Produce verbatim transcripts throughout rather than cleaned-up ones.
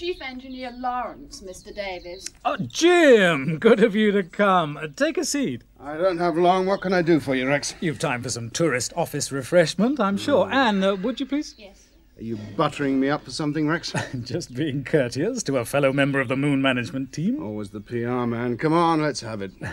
Chief Engineer Lawrence, Mister Davies. Oh, Jim! Good of you to come. Uh, take a seat. I don't have long. What can I do for you, Rex? You've time for some tourist office refreshment, I'm sure. Mm. Anne, uh, would you please? Yes. Are you buttering me up for something, Rex? Just being courteous to a fellow member of the Moon Management team. Always the P R man. Come on, let's have it.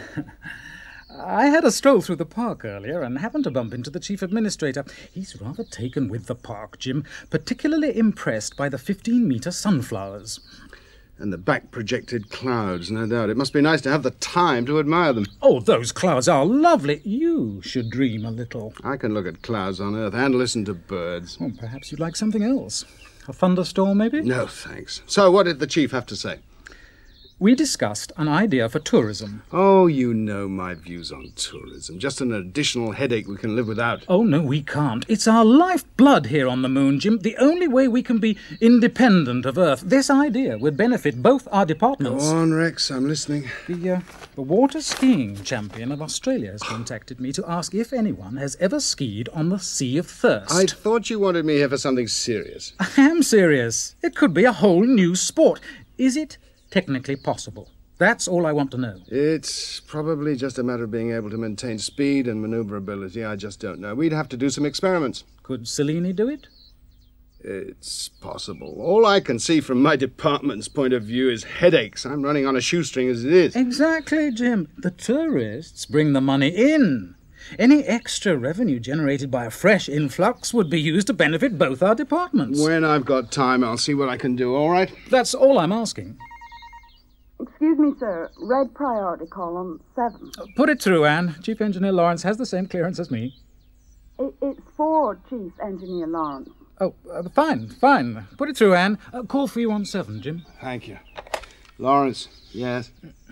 I had a stroll through the park earlier and happened to bump into the chief administrator. He's rather taken with the park, Jim, particularly impressed by the fifteen-metre sunflowers. And the back-projected clouds, no doubt. It must be nice to have the time to admire them. Oh, those clouds are lovely. You should dream a little. I can look at clouds on Earth and listen to birds. Oh, perhaps you'd like something else. A thunderstorm, maybe? No, thanks. So what did the chief have to say? We discussed an idea for tourism. Oh, you know my views on tourism. Just an additional headache we can live without. Oh, no, we can't. It's our lifeblood here on the moon, Jim. The only way we can be independent of Earth. This idea would benefit both our departments. Go on, Rex. I'm listening. The, uh, the water skiing champion of Australia has contacted me to ask if anyone has ever skied on the Sea of Thirst. I thought you wanted me here for something serious. I am serious. It could be a whole new sport. Is it technically possible? That's all I want to know. It's probably just a matter of being able to maintain speed and maneuverability. I just don't know. We'd have to do some experiments. Could Cellini do it? It's possible. All I can see from my department's point of view is headaches. I'm running on a shoestring as it is. Exactly, Jim. The tourists bring the money in. Any extra revenue generated by a fresh influx would be used to benefit both our departments. When I've got time, I'll see what I can do, all right? That's all I'm asking. Excuse me, sir. Red priority column seven. Uh, put it through, Anne. Chief Engineer Lawrence has the same clearance as me. It, it's for Chief Engineer Lawrence. Oh, uh, fine, fine. Put it through, Anne. Uh, call three one seven, Jim. Thank you. Lawrence, yes?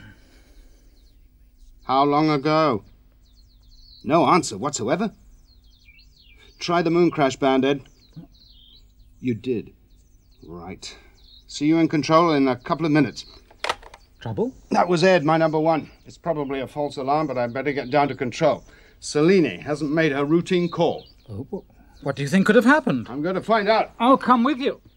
How long ago? No answer whatsoever. Try the moon crash band, Ed. You did. Right. See you in control in a couple of minutes. Trouble? That was Ed, my number one. It's probably a false alarm, but I'd better get down to control. Cellini hasn't made her routine call. Oh, what do you think could have happened? I'm going to find out. I'll come with you.